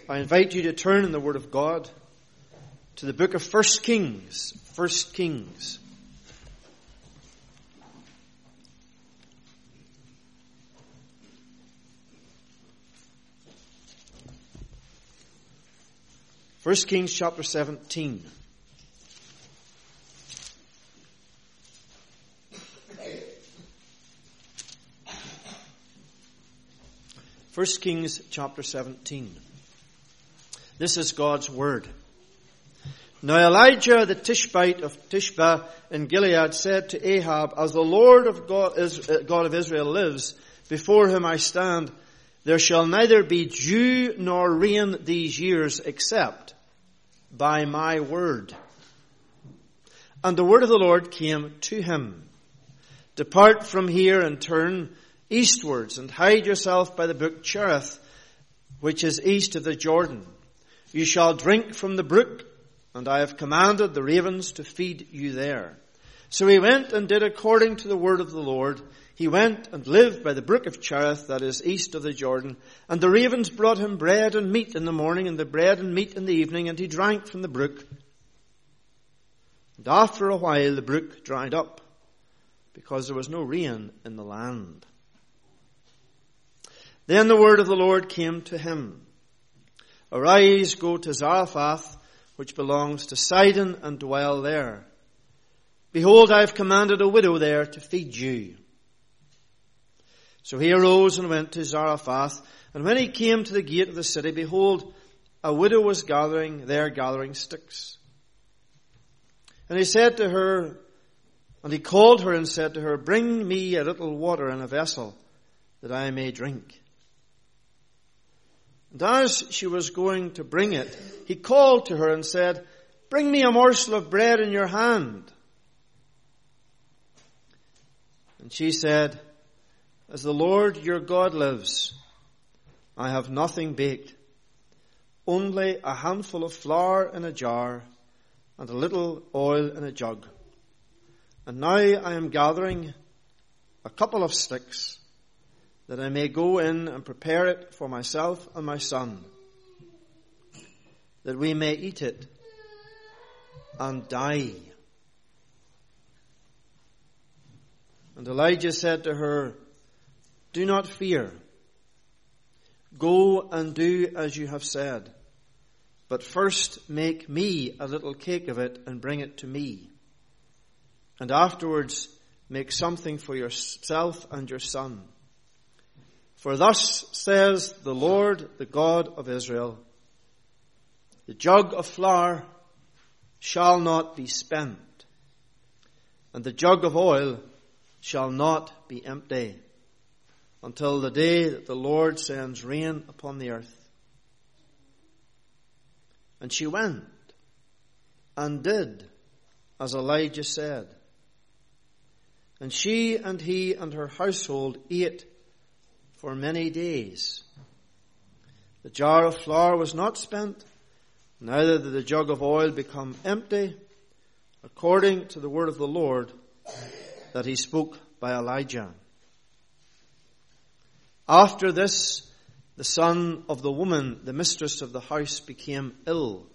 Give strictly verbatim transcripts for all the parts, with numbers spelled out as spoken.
I invite you to turn in the Word of God to the book of First Kings. First Kings. First Kings chapter seventeen. First Kings chapter seventeen. This is God's word. Now Elijah the Tishbite of Tishba in Gilead said to Ahab, As the Lord of God, God of Israel lives, before whom I stand, there shall neither be dew nor rain these years except by my word. And the word of the Lord came to him. Depart from here and turn eastwards and hide yourself by the brook Cherith, which is east of the Jordan. You shall drink from the brook, and I have commanded the ravens to feed you there. So he went and did according to the word of the Lord. He went and lived by the brook of Cherith, that is east of the Jordan. And the ravens brought him bread and meat in the morning, and the bread and meat in the evening, and he drank from the brook. And after a while the brook dried up, because there was no rain in the land. Then the word of the Lord came to him. Arise, go to Zarephath, which belongs to Sidon, and dwell there. Behold, I have commanded a widow there to feed you. So he arose and went to Zarephath, and when he came to the gate of the city, behold, a widow was gathering there, gathering sticks. And he said to her, and he called her and said to her, Bring me a little water in a vessel, that I may drink. And as she was going to bring it, he called to her and said, Bring me a morsel of bread in your hand. And she said, As the Lord your God lives, I have nothing baked, only a handful of flour in a jar and a little oil in a jug. And now I am gathering a couple of sticks, that I may go in and prepare it for myself and my son, that we may eat it and die. And Elijah said to her, Do not fear. Go and do as you have said. But first make me a little cake of it and bring it to me. And afterwards make something for yourself and your son. For thus says the Lord, the God of Israel, the jug of flour shall not be spent, and the jug of oil shall not be empty, until the day that the Lord sends rain upon the earth. And she went and did as Elijah said. And she and he and her household ate for many days. The jar of flour was not spent, neither did the jug of oil become empty, according to the word of the Lord that he spoke by Elijah. After this, the son of the woman, the mistress of the house, became ill.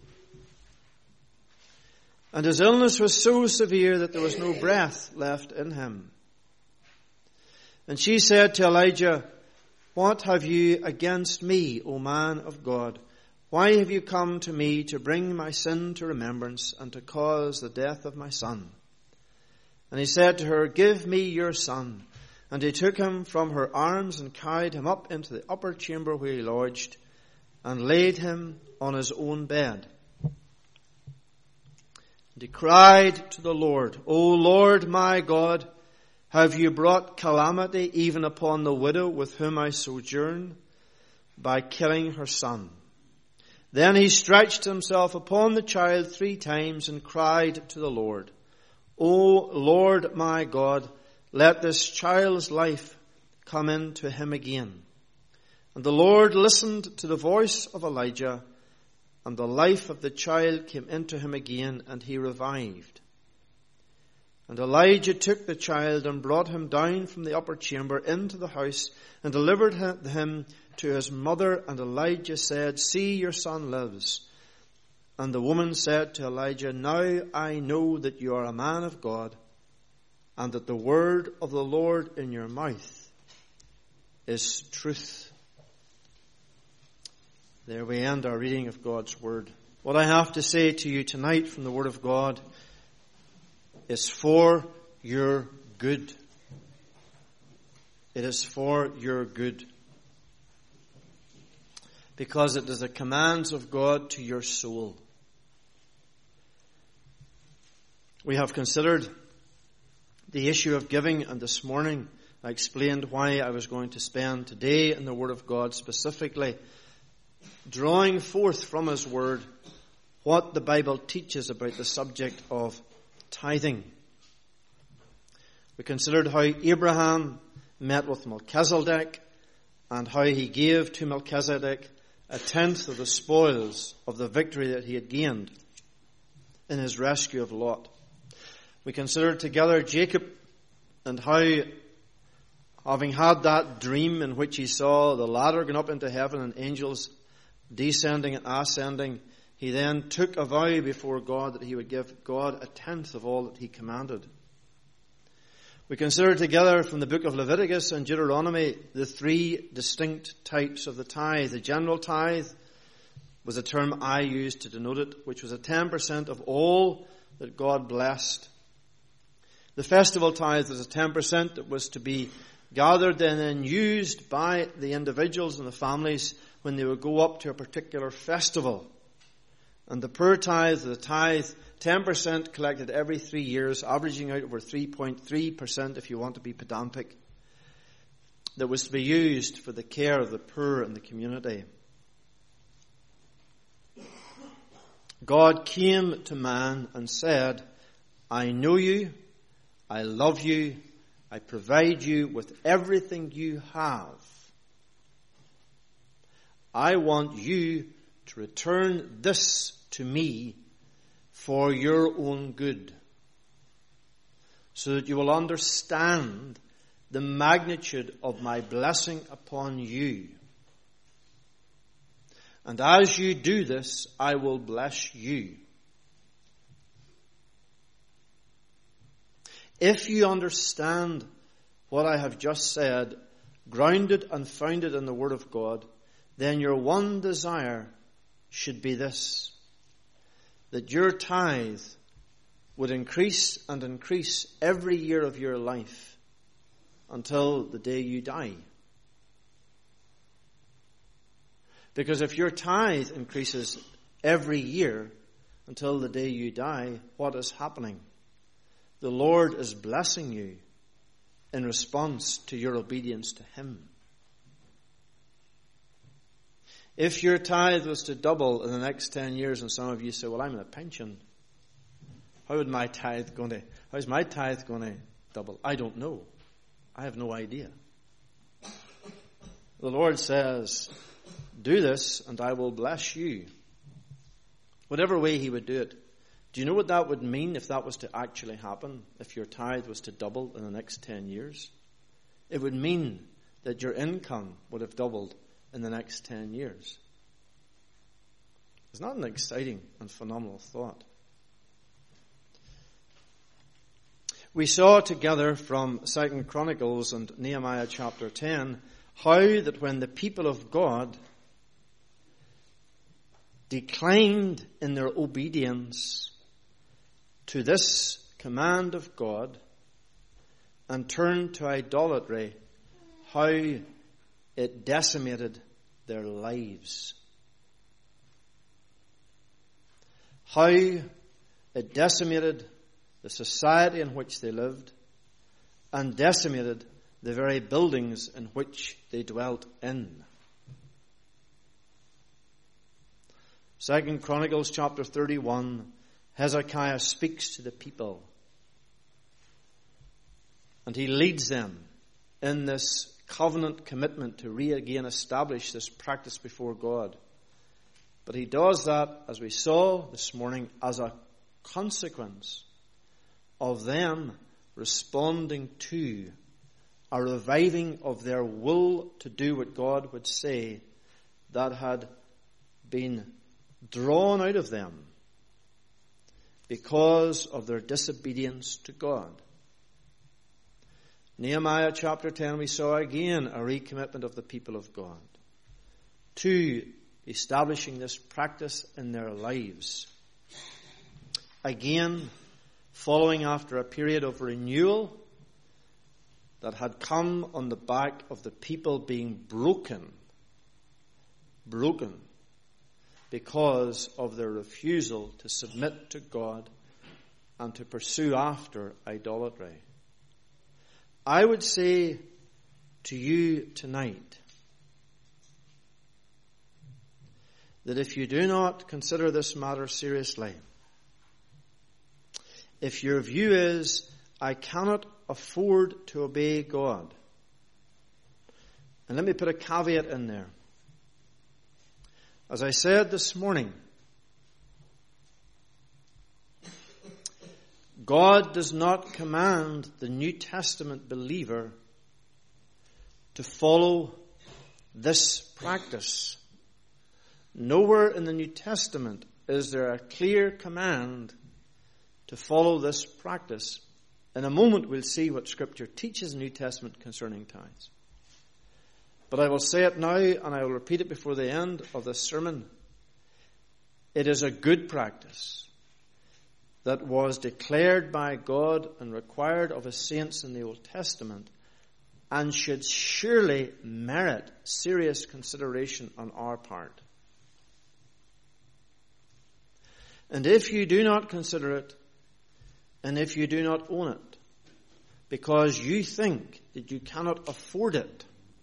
And his illness was so severe that there was no breath left in him. And she said to Elijah, What have you against me, O man of God? Why have you come to me to bring my sin to remembrance and to cause the death of my son? And he said to her, Give me your son. And he took him from her arms and carried him up into the upper chamber where he lodged and laid him on his own bed. And he cried to the Lord, O Lord my God, have you brought calamity even upon the widow with whom I sojourn by killing her son? Then he stretched himself upon the child three times and cried to the Lord, O Lord my God, let this child's life come into him again. And the Lord listened to the voice of Elijah, and the life of the child came into him again, and he revived. And Elijah took the child and brought him down from the upper chamber into the house and delivered him to his mother. And Elijah said, "See, your son lives." And the woman said to Elijah, "Now I know that you are a man of God, and that the word of the Lord in your mouth is truth." There we end our reading of God's word. What I have to say to you tonight from the word of God is for your good. It is for your good. Because it is the commands of God to your soul. We have considered the issue of giving, and this morning I explained why I was going to spend today in the Word of God specifically, drawing forth from His Word what the Bible teaches about the subject of tithing. We considered how Abraham met with Melchizedek and how he gave to Melchizedek a tenth of the spoils of the victory that he had gained in his rescue of Lot. We considered together Jacob and how, having had that dream in which he saw the ladder going up into heaven and angels descending and ascending, he then took a vow before God that he would give God a tenth of all that he commanded. We considered together from the book of Leviticus and Deuteronomy the three distinct types of the tithe. The general tithe was a term I used to denote it, which was a ten percent of all that God blessed. The festival tithe was a ten percent that was to be gathered and then used by the individuals and the families when they would go up to a particular festival. And the poor tithe, the tithe, ten percent collected every three years, averaging out over three point three percent if you want to be pedantic, that was to be used for the care of the poor in the community. God came to man and said, "I know you, I love you, I provide you with everything you have. I want you to return this to me for your own good, so that you will understand the magnitude of my blessing upon you. And as you do this, I will bless you. If you understand what I have just said, grounded and founded in the Word of God, then your one desire should be this: that your tithe would increase and increase every year of your life until the day you die. Because if your tithe increases every year until the day you die, what is happening? The Lord is blessing you in response to your obedience to Him. If your tithe was to double in the next ten years, and some of you say, "Well, I'm in a pension. How would my tithe going to, how's my tithe going to double?" I don't know. I have no idea. The Lord says, "Do this and I will bless you." Whatever way He would do it. Do you know what that would mean if that was to actually happen? If your tithe was to double in the next ten years? It would mean that your income would have doubled in the next ten years. It's not an exciting and phenomenal thought. We saw together from Second Chronicles and Nehemiah chapter ten how that when the people of God declined in their obedience to this command of God and turned to idolatry, how it decimated their lives. How it decimated the society in which they lived and decimated the very buildings in which they dwelt in. Second Chronicles chapter thirty-one, Hezekiah speaks to the people and he leads them in this covenant commitment to re-again establish this practice before God. But he does that, as we saw this morning, as a consequence of them responding to, a reviving of their will to do what God would say, that had been drawn out of them because of their disobedience to God. Nehemiah chapter ten, we saw again a recommitment of the people of God to establishing this practice in their lives. Again, following after a period of renewal that had come on the back of the people being broken, broken because of their refusal to submit to God and to pursue after idolatry. I would say to you tonight that if you do not consider this matter seriously, if your view is, I cannot afford to obey God, and let me put a caveat in there. As I said this morning, God does not command the New Testament believer to follow this practice. Nowhere in the New Testament is there a clear command to follow this practice. In a moment we'll see what Scripture teaches in the New Testament concerning tithes. But I will say it now, and I will repeat it before the end of this sermon. It is a good practice that was declared by God and required of His saints in the Old Testament, and should surely merit serious consideration on our part. And if you do not consider it, and if you do not own it, because you think that you cannot afford it,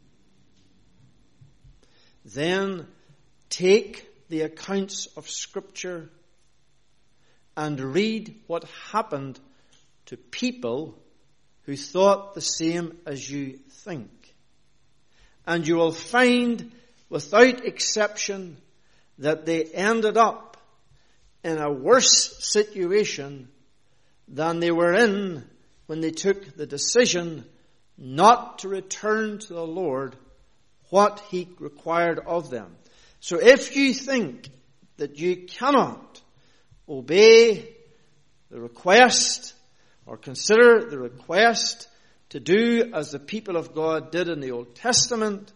then take the accounts of Scripture and read what happened to people who thought the same as you think. And you will find, without exception, that they ended up in a worse situation than they were in when they took the decision not to return to the Lord what He required of them. So if you think that you cannot obey the request or consider the request to do as the people of God did in the Old Testament,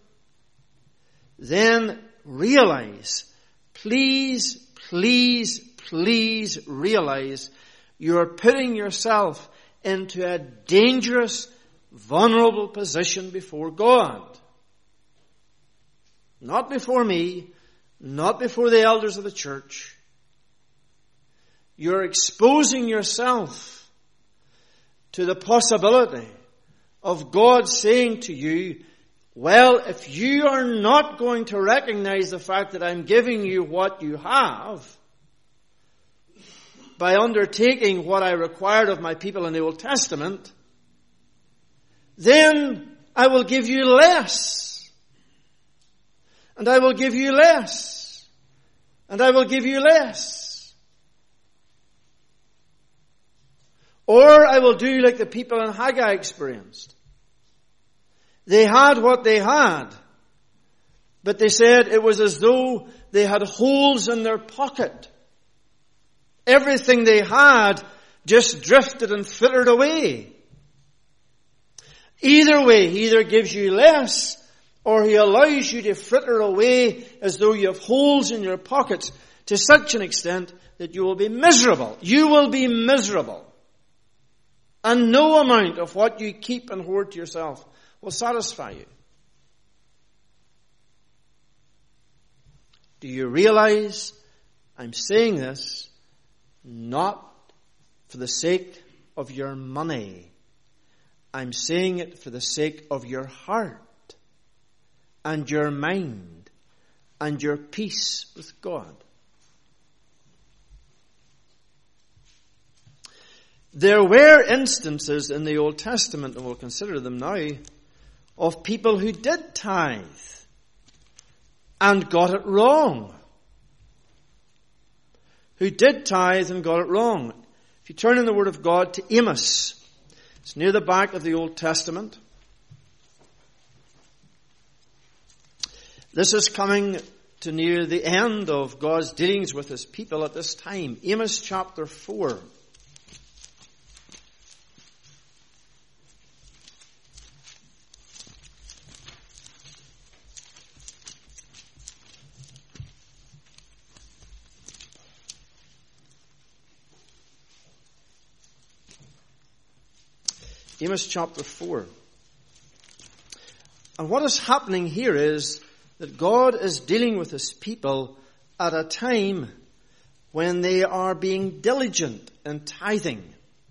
then realize, please, please, please realize you are putting yourself into a dangerous, vulnerable position before God. Not before me, not before the elders of the church. You're exposing yourself to the possibility of God saying to you, well, if you are not going to recognize the fact that I'm giving you what you have by undertaking what I required of my people in the Old Testament, then I will give you less. And I will give you less. And I will give you less. Or I will do like the people in Haggai experienced. They had what they had, but they said it was as though they had holes in their pocket. Everything they had just drifted and frittered away. Either way, he either gives you less, or He allows you to fritter away as though you have holes in your pockets to such an extent that you will be miserable. You will be miserable. And no amount of what you keep and hoard to yourself will satisfy you. Do you realize I'm saying this not for the sake of your money. I'm saying it for the sake of your heart and your mind and your peace with God. There were instances in the Old Testament, and we'll consider them now, of people who did tithe and got it wrong. Who did tithe and got it wrong. If you turn in the Word of God to Amos, It's near the back of the Old Testament. This is coming to near the end of God's dealings with his people at this time. Amos chapter four. Amos chapter four. And what is happening here is that God is dealing with his people at a time when they are being diligent in tithing.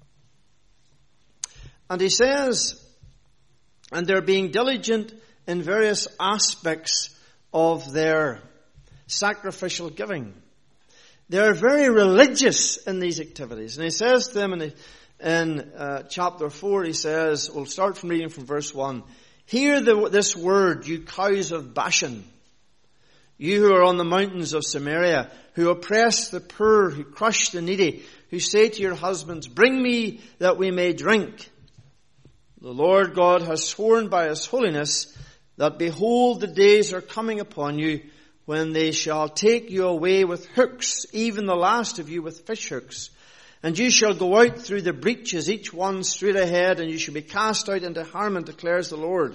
And he says, and they're being diligent in various aspects of their sacrificial giving. They're very religious in these activities. And he says to them in the In uh, chapter four, he says, we'll start from reading from verse one. Hear the, this word, you cows of Bashan, you who are on the mountains of Samaria, who oppress the poor, who crush the needy, who say to your husbands, bring me that we may drink. The Lord God has sworn by his holiness that behold, the days are coming upon you when they shall take you away with hooks, even the last of you with fish hooks. And you shall go out through the breaches, each one straight ahead, and you shall be cast out into Harmon, declares the Lord.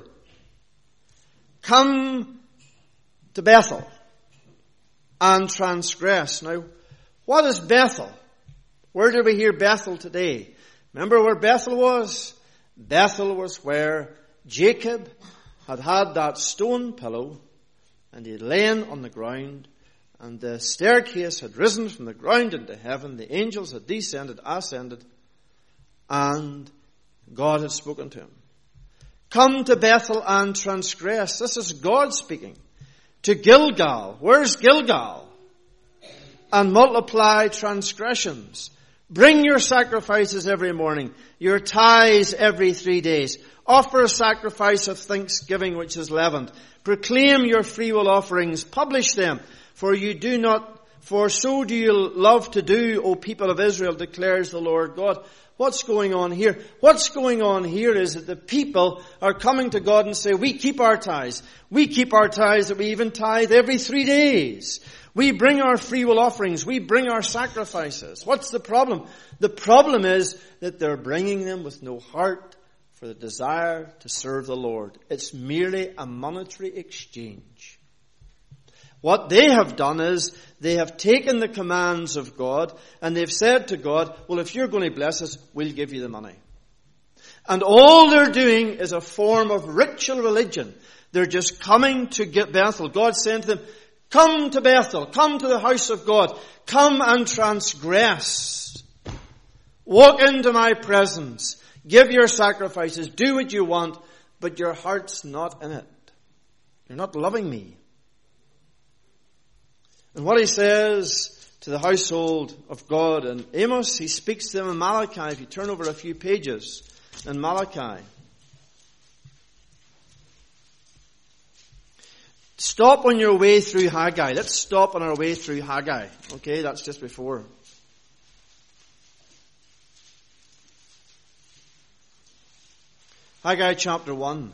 Come to Bethel and transgress. Now, what is Bethel? Where do we hear Bethel today? Remember where Bethel was? Bethel was where Jacob had had that stone pillow, and he had lain on the ground. And the staircase had risen from the ground into heaven. The angels had descended, ascended. And God had spoken to him. Come to Bethel and transgress. This is God speaking. To Gilgal. Where's Gilgal? And multiply transgressions. Bring your sacrifices every morning. Your tithes every three days. Offer a sacrifice of thanksgiving which is leavened. Proclaim your freewill offerings. Publish them. For you do not, for so do you love to do, O people of Israel, declares the Lord God. What's going on here? What's going on here is that the people are coming to God and say, we keep our tithes. We keep our tithes that we even tithe every three days. We bring our free will offerings. We bring our sacrifices. What's the problem? The problem is that they're bringing them with no heart for the desire to serve the Lord. It's merely a monetary exchange. What they have done is they have taken the commands of God and they've said to God, well, if you're going to bless us, we'll give you the money. And all they're doing is a form of ritual religion. They're just coming to get Bethel. God sent them, come to Bethel, come to the house of God, come and transgress. Walk into my presence, give your sacrifices, do what you want, but your heart's not in it. You're not loving me. And what he says to the household of God in Amos, he speaks to them in Malachi. If you turn over a few pages in Malachi. Stop on your way through Haggai. Let's stop on our way through Haggai. Okay, that's just before. Haggai chapter one.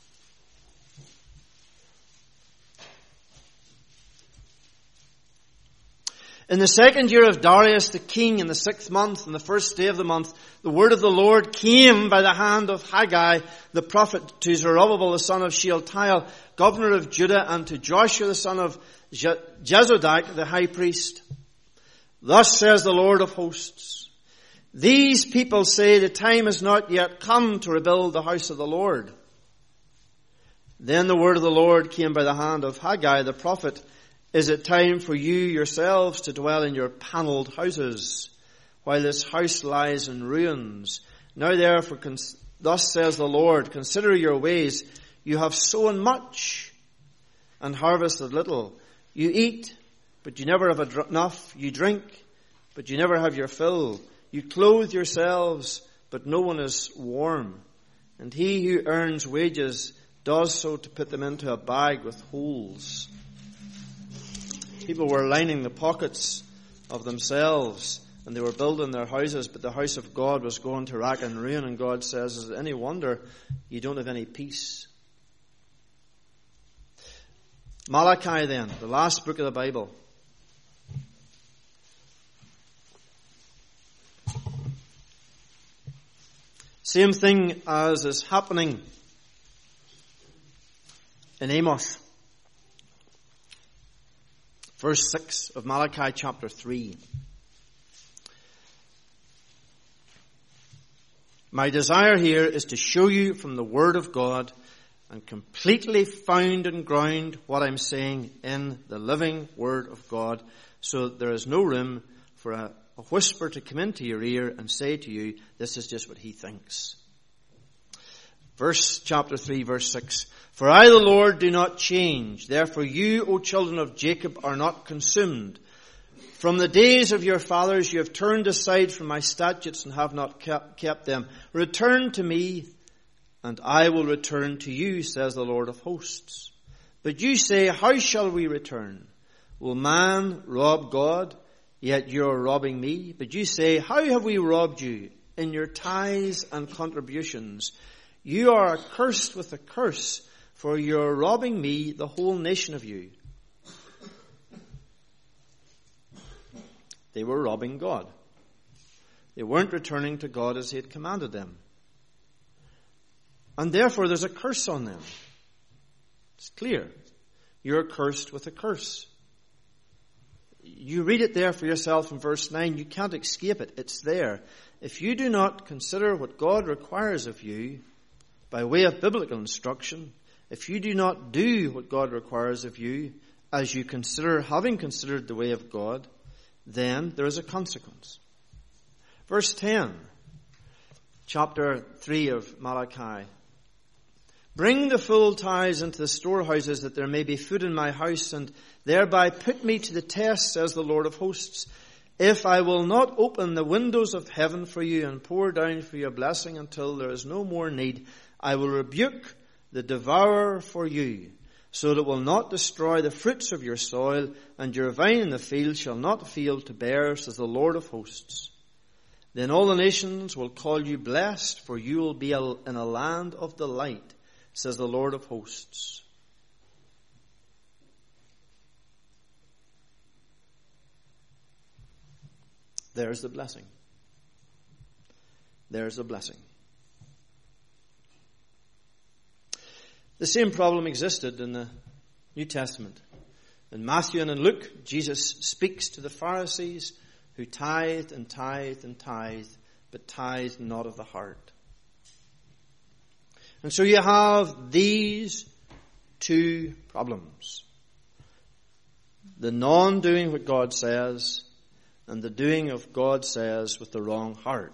In the second year of Darius the king, in the sixth month, in the first day of the month, the word of the Lord came by the hand of Haggai, the prophet, to Zerubbabel the son of Shealtiel, governor of Judah, and to Joshua the son of Je- Jezodak, the high priest. Thus says the Lord of hosts, these people say the time has not yet come to rebuild the house of the Lord. Then the word of the Lord came by the hand of Haggai the prophet, is it time for you yourselves to dwell in your panelled houses, while this house lies in ruins? Now therefore, cons- thus says the Lord, consider your ways. You have sown much and harvested little. You eat, but you never have enough. You drink, but you never have your fill. You clothe yourselves, but no one is warm. And he who earns wages does so to put them into a bag with holes. People were lining the pockets of themselves and they were building their houses, but the house of God was going to rack and ruin, and God says, is it any wonder you don't have any peace? Malachi then, the last book of the Bible. Same thing as is happening in Amos. Verse six of Malachi chapter three. My desire here is to show you from the Word of God and completely found and ground what I'm saying in the living Word of God, so that there is no room for a, a whisper to come into your ear and say to you, this is just what he thinks. Verse chapter three, verse six. For I, the Lord, do not change. Therefore you, O children of Jacob, are not consumed. From the days of your fathers you have turned aside from my statutes and have not kept, kept them. Return to me, and I will return to you, says the Lord of hosts. But you say, how shall we return? Will man rob God? Yet you are robbing me. But you say, how have we robbed you? In your tithes and contributions. You are accursed with a curse, for you are robbing me, the whole nation of you. They were robbing God. They weren't returning to God as he had commanded them. And therefore there's a curse on them. It's clear. You're cursed with a curse. You read it there for yourself in verse nine. You can't escape it. It's there. If you do not consider what God requires of you by way of biblical instruction, if you do not do what God requires of you as you consider, having considered the way of God, then there is a consequence. Verse ten, chapter three of Malachi. Bring the full tithes into the storehouses, that there may be food in my house, and thereby put me to the test, says the Lord of hosts. If I will not open the windows of heaven for you and pour down for your blessing until there is no more need, I will rebuke the devourer for you, so that it will not destroy the fruits of your soil, and your vine in the field shall not fail to bear, says the Lord of hosts. Then all the nations will call you blessed, for you will be in a land of delight, says the Lord of hosts. There's the blessing. There's the blessing. The same problem existed in the New Testament. In Matthew and in Luke, Jesus speaks to the Pharisees who tithed and tithed and tithed, but tithed not of the heart. And so you have these two problems. The non-doing what God says, and the doing of God says with the wrong heart.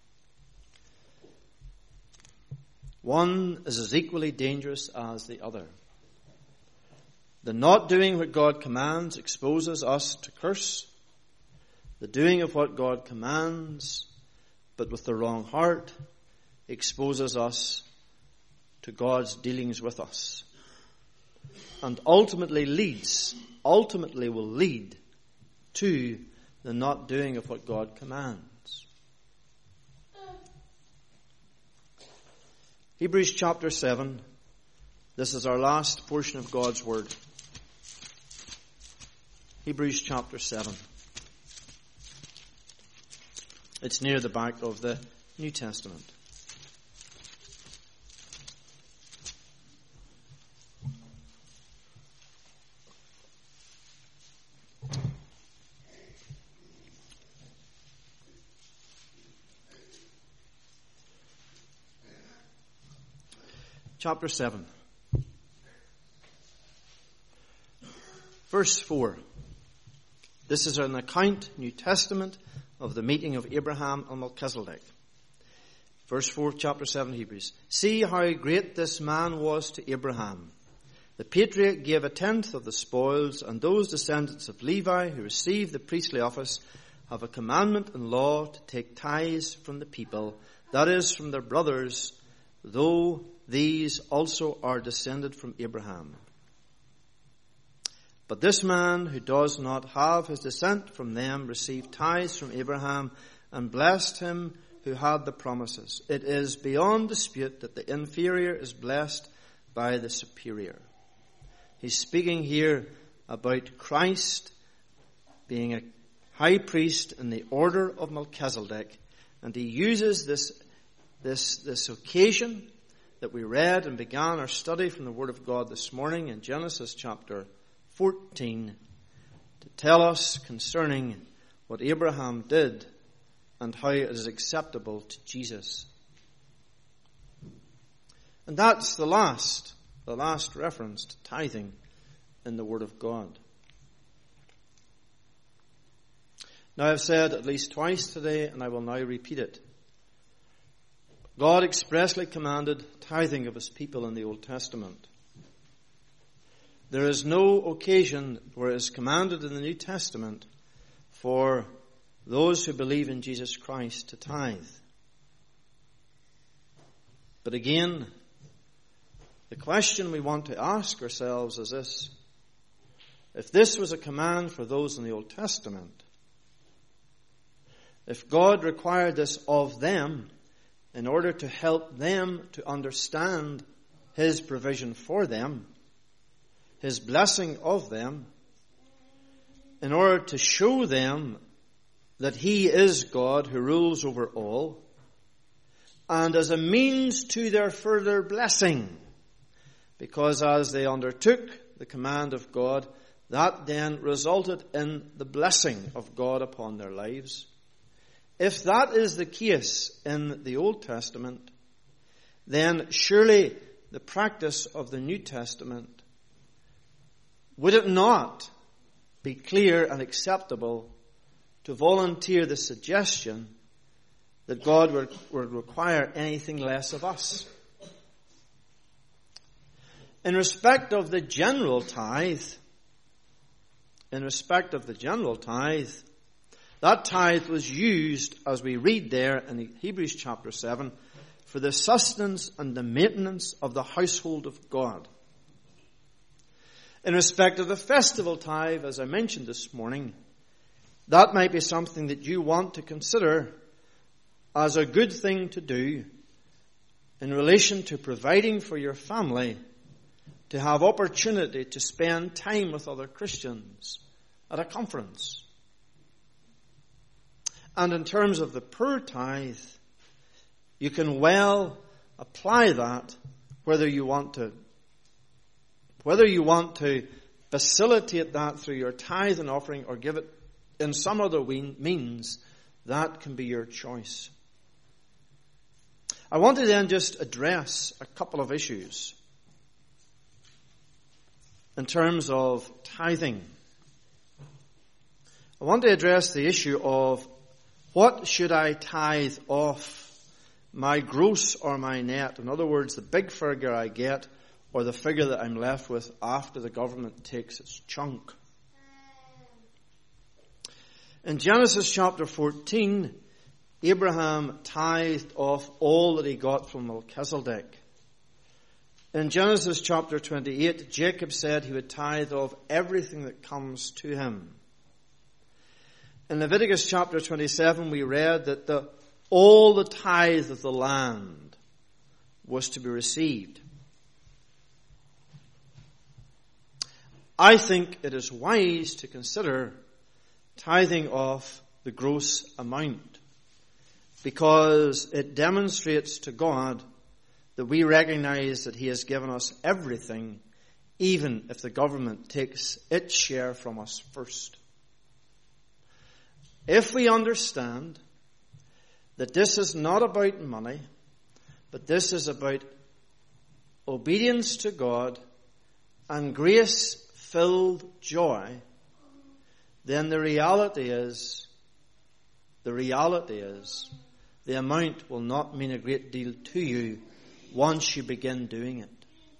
One is as equally dangerous as the other. The not doing what God commands exposes us to curse. The doing of what God commands, but with the wrong heart, exposes us to God's dealings with us. And ultimately leads, ultimately will lead to the not doing of what God commands. Hebrews chapter seven. This is our last portion of God's Word. Hebrews chapter seven. It's near the back of the New Testament. Chapter seven. Verse four. This is an account, New Testament, of the meeting of Abraham and Melchizedek. Verse four, chapter seven, Hebrews. See how great this man was to Abraham. The patriarch gave a tenth of the spoils, and those descendants of Levi who received the priestly office have a commandment and law to take tithes from the people, that is, from their brothers, though these also are descended from Abraham. But this man who does not have his descent from them received tithes from Abraham and blessed him who had the promises. It is beyond dispute that the inferior is blessed by the superior. He's speaking here about Christ being a high priest in the order of Melchizedek, and he uses this, this, this occasion that we read and began our study from the Word of God this morning in Genesis chapter fourteen to tell us concerning what Abraham did and how it is acceptable to Jesus. And that's the last, the last reference to tithing in the Word of God. Now I've said at least twice today, and I will now repeat it. God expressly commanded tithing of his people in the Old Testament. There is no occasion where it is commanded in the New Testament for those who believe in Jesus Christ to tithe. But again, the question we want to ask ourselves is this: if this was a command for those in the Old Testament, if God required this of them in order to help them to understand his provision for them, his blessing of them, in order to show them that he is God who rules over all, and as a means to their further blessing, because as they undertook the command of God, that then resulted in the blessing of God upon their lives. If that is the case in the Old Testament, then surely the practice of the New Testament, would it not be clear and acceptable to volunteer the suggestion that God would, would require anything less of us? In respect of the general tithe, in respect of the general tithe, that tithe was used, as we read there in Hebrews chapter seven, for the sustenance and the maintenance of the household of God. In respect of the festival tithe, as I mentioned this morning, that might be something that you want to consider as a good thing to do in relation to providing for your family to have opportunity to spend time with other Christians at a conference. And in terms of the poor tithe, you can well apply that whether you want to whether you want to facilitate that through your tithe and offering or give it in some other means. That can be your choice. I want to then just address a couple of issues in terms of tithing. I want to address the issue of what should I tithe off, my gross or my net? In other words, the big figure I get or the figure that I'm left with after the government takes its chunk. In Genesis chapter fourteen, Abraham tithed off all that he got from Melchizedek. In Genesis chapter twenty-eight, Jacob said he would tithe off everything that comes to him. In Leviticus chapter twenty-seven, we read that the, all the tithe of the land was to be received. I think it is wise to consider tithing off the gross amount, because it demonstrates to God that we recognize that he has given us everything, even if the government takes its share from us first. If we understand that this is not about money, but this is about obedience to God and grace-filled joy, then the reality is, the reality is, the amount will not mean a great deal to you once you begin doing it.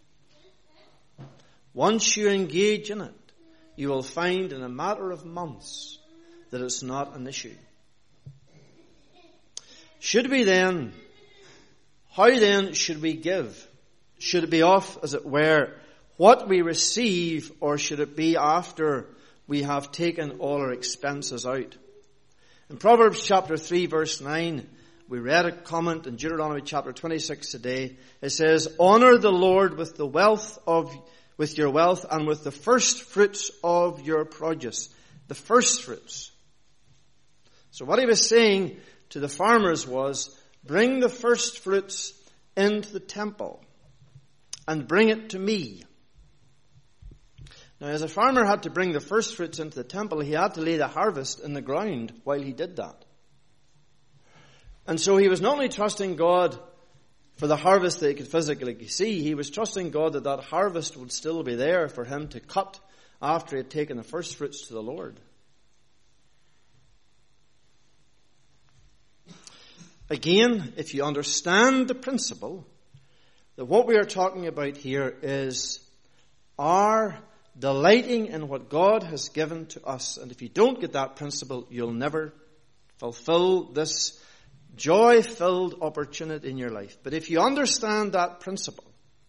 Once you engage in it, you will find in a matter of months that it's not an issue. Should we then, how then should we give? Should it be off, as it were, what we receive, or should it be after we have taken all our expenses out? In Proverbs chapter three verse nine, we read a comment in Deuteronomy chapter twenty-six today. It says, "Honor the Lord with the wealth of, with your wealth and with the first fruits of your produce." The first fruits. So what he was saying to the farmers was, bring the first fruits into the temple and bring it to me. Now, as a farmer had to bring the first fruits into the temple, he had to lay the harvest in the ground while he did that. And so he was not only trusting God for the harvest that he could physically see, he was trusting God that that harvest would still be there for him to cut after he had taken the first fruits to the Lord. Again, if you understand the principle, that what we are talking about here is our delighting in what God has given to us. And if you don't get that principle, you'll never fulfill this joy-filled opportunity in your life. But if you understand that principle,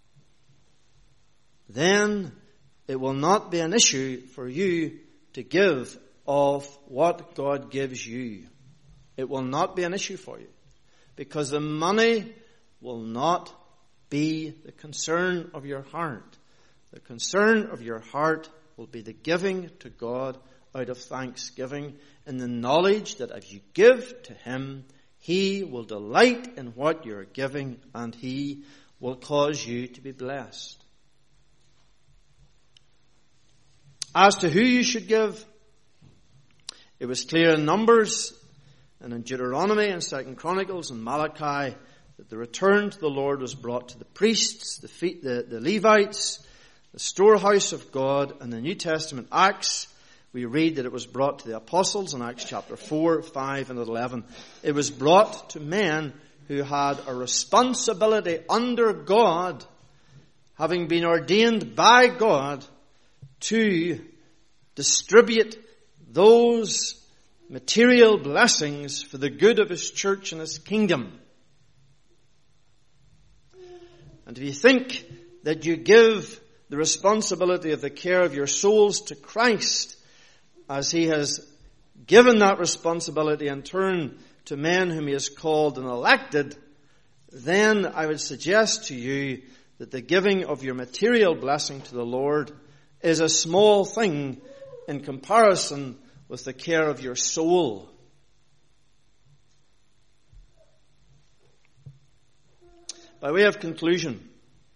then it will not be an issue for you to give of what God gives you. It will not be an issue for you, because the money will not be the concern of your heart. The concern of your heart will be the giving to God out of thanksgiving, in the knowledge that if you give to Him, He will delight in what you're giving, and He will cause you to be blessed. As to who you should give, it was clear in Numbers and in Deuteronomy and Second Chronicles and Malachi that the return to the Lord was brought to the priests, the, fe- the, the Levites, the storehouse of God. In the New Testament Acts, we read that it was brought to the apostles in Acts chapter four, five and eleven. It was brought to men who had a responsibility under God, having been ordained by God to distribute those material blessings for the good of His church and His kingdom. And if you think that you give the responsibility of the care of your souls to Christ, as He has given that responsibility in turn to men whom He has called and elected, then I would suggest to you that the giving of your material blessing to the Lord is a small thing in comparison with the care of your soul. By way of conclusion,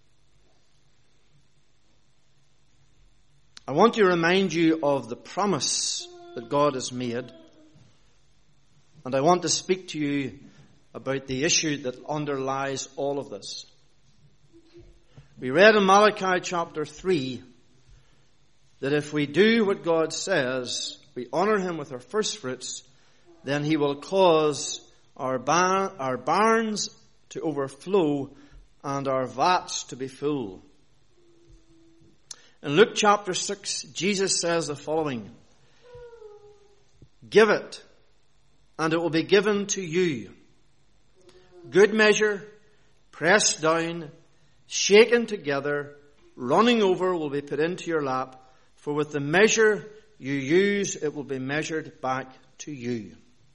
I want to remind you of the promise that God has made, and I want to speak to you about the issue that underlies all of this. We read in Malachi chapter three that if we do what God says, we honor Him with our first fruits, then He will cause our, bar- our barns to overflow and our vats to be full. In Luke chapter six, Jesus says the following: "Give it, and it will be given to you. Good measure, pressed down, shaken together, running over will be put into your lap. For with the measure you use, it will be measured back to you."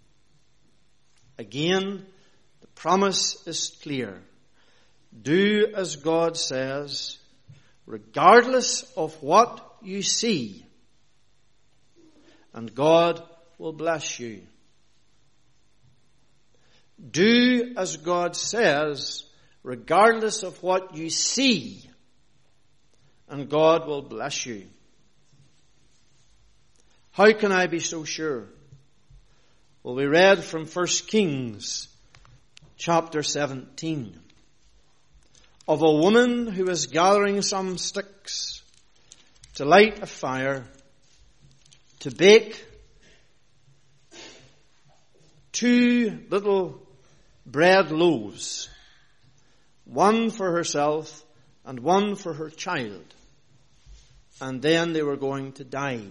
Again, the promise is clear. Do as God says, regardless of what you see, and God will bless you. Do as God says, regardless of what you see, and God will bless you. How can I be so sure? Well, we read from First Kings chapter seventeen of a woman who was gathering some sticks to light a fire, to bake two little bread loaves, one for herself and one for her child. And then they were going to die.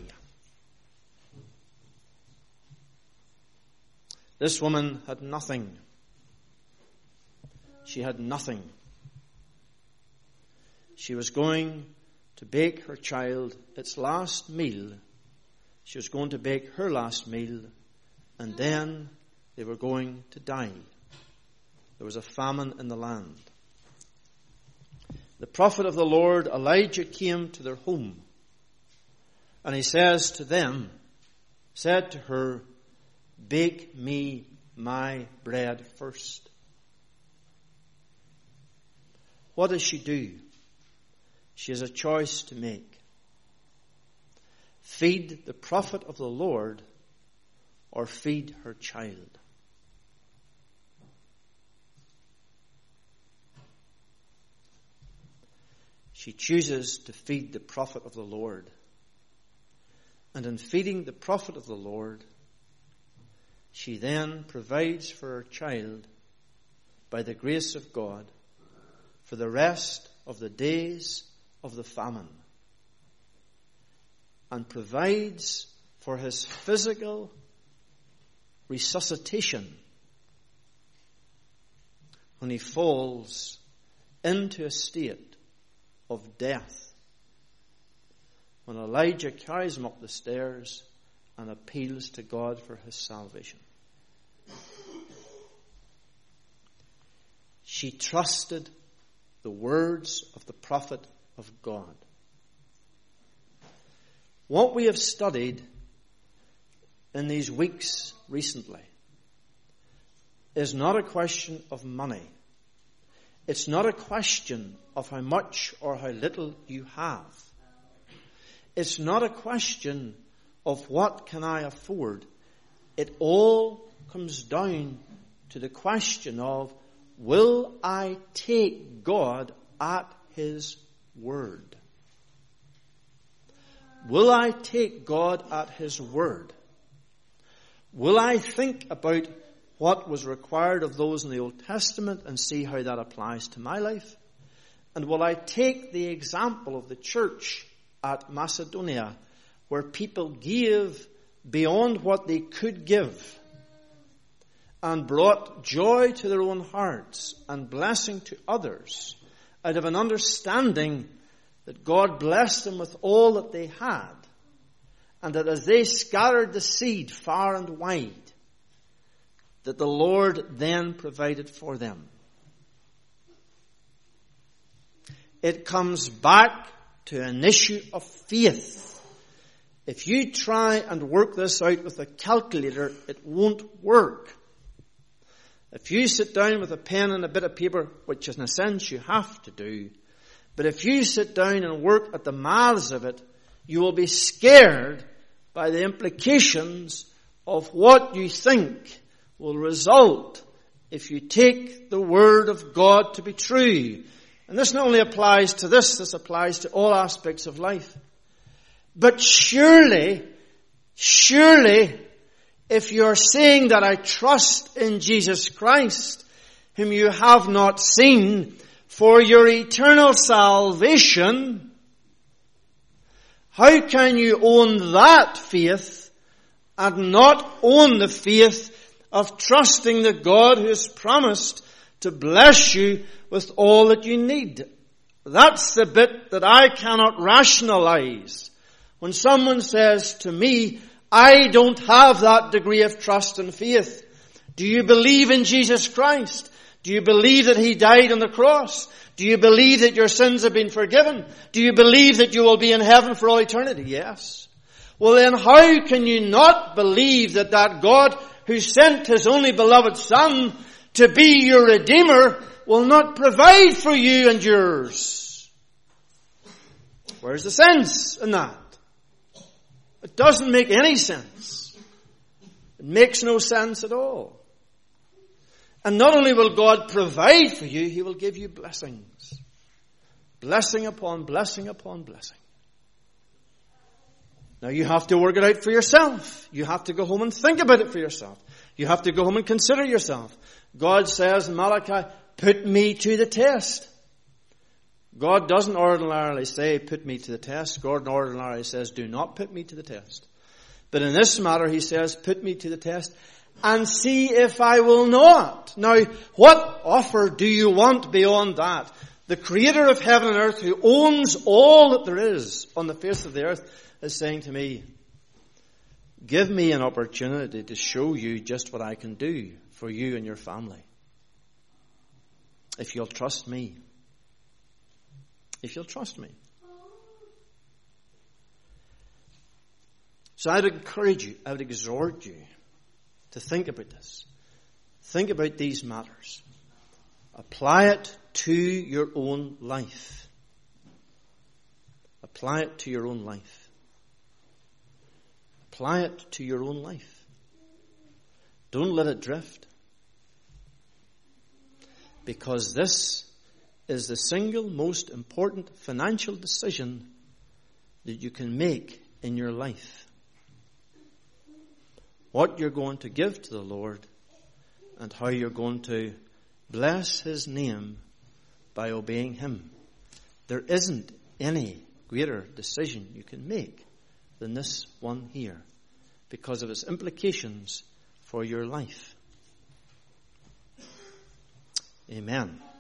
This woman had nothing. She had nothing. She was going to to bake her child its last meal. She was going to bake her last meal, and then they were going to die. There was a famine in the land. The prophet of the Lord, Elijah, came to their home, and he says to them, said to her, "Bake me my bread first." What does she do? She has a choice to make. Feed the prophet of the Lord or feed her child. She chooses to feed the prophet of the Lord. And in feeding the prophet of the Lord, she then provides for her child, by the grace of God, for the rest of the days of the famine, and provides for his physical resuscitation when he falls into a state of death, when Elijah carries him up the stairs and appeals to God for his salvation. She trusted the words of the prophet of God. What we have studied in these weeks recently is not a question of money. It's not a question of how much or how little you have. It's not a question of what can I afford. It all comes down to the question of, will I take God at His word? Will I take God at His word? Will I think about what was required of those in the Old Testament and see how that applies to my life? And will I take the example of the church at Macedonia, where people gave beyond what they could give and brought joy to their own hearts and blessing to others out of an understanding that God blessed them with all that they had, and that as they scattered the seed far and wide, that the Lord then provided for them. It comes back to an issue of faith. If you try and work this out with a calculator, it won't work. If you sit down with a pen and a bit of paper, which in a sense you have to do, but if you sit down and work at the maths of it, you will be scared by the implications of what you think will result if you take the word of God to be true. And this not only applies to this, this applies to all aspects of life. But surely, surely, if you're saying that I trust in Jesus Christ, whom you have not seen, for your eternal salvation, how can you own that faith and not own the faith of trusting the God who has promised to bless you with all that you need? That's the bit that I cannot rationalize. When someone says to me, I don't have that degree of trust and faith. Do you believe in Jesus Christ? Do you believe that He died on the cross? Do you believe that your sins have been forgiven? Do you believe that you will be in heaven for all eternity? Yes. Well then, how can you not believe that that God who sent His only beloved Son to be your Redeemer will not provide for you and yours? Where's the sense in that? It doesn't make any sense. It makes no sense at all. And not only will God provide for you, He will give you blessings. Blessing upon blessing upon blessing. Now you have to work it out for yourself. You have to go home and think about it for yourself. You have to go home and consider yourself. God says in Malachi, put me to the test. God doesn't ordinarily say, put me to the test. God ordinarily says, do not put me to the test. But in this matter, He says, put me to the test and see if I will not. Now, what offer do you want beyond that? the creator of heaven and earth, who owns all that there is on the face of the earth, is saying to me, give me an opportunity to show you just what I can do for you and your family. If you'll trust me. If you'll trust me. So I'd encourage you, I would exhort you to think about this. Think about these matters. Apply it to your own life. Apply it to your own life. Apply it to your own life. Don't let it drift. Because this is the single most important financial decision that you can make in your life. What you're going to give to the Lord and how you're going to bless His name by obeying Him. There isn't any greater decision you can make than this one here, because of its implications for your life. Amen.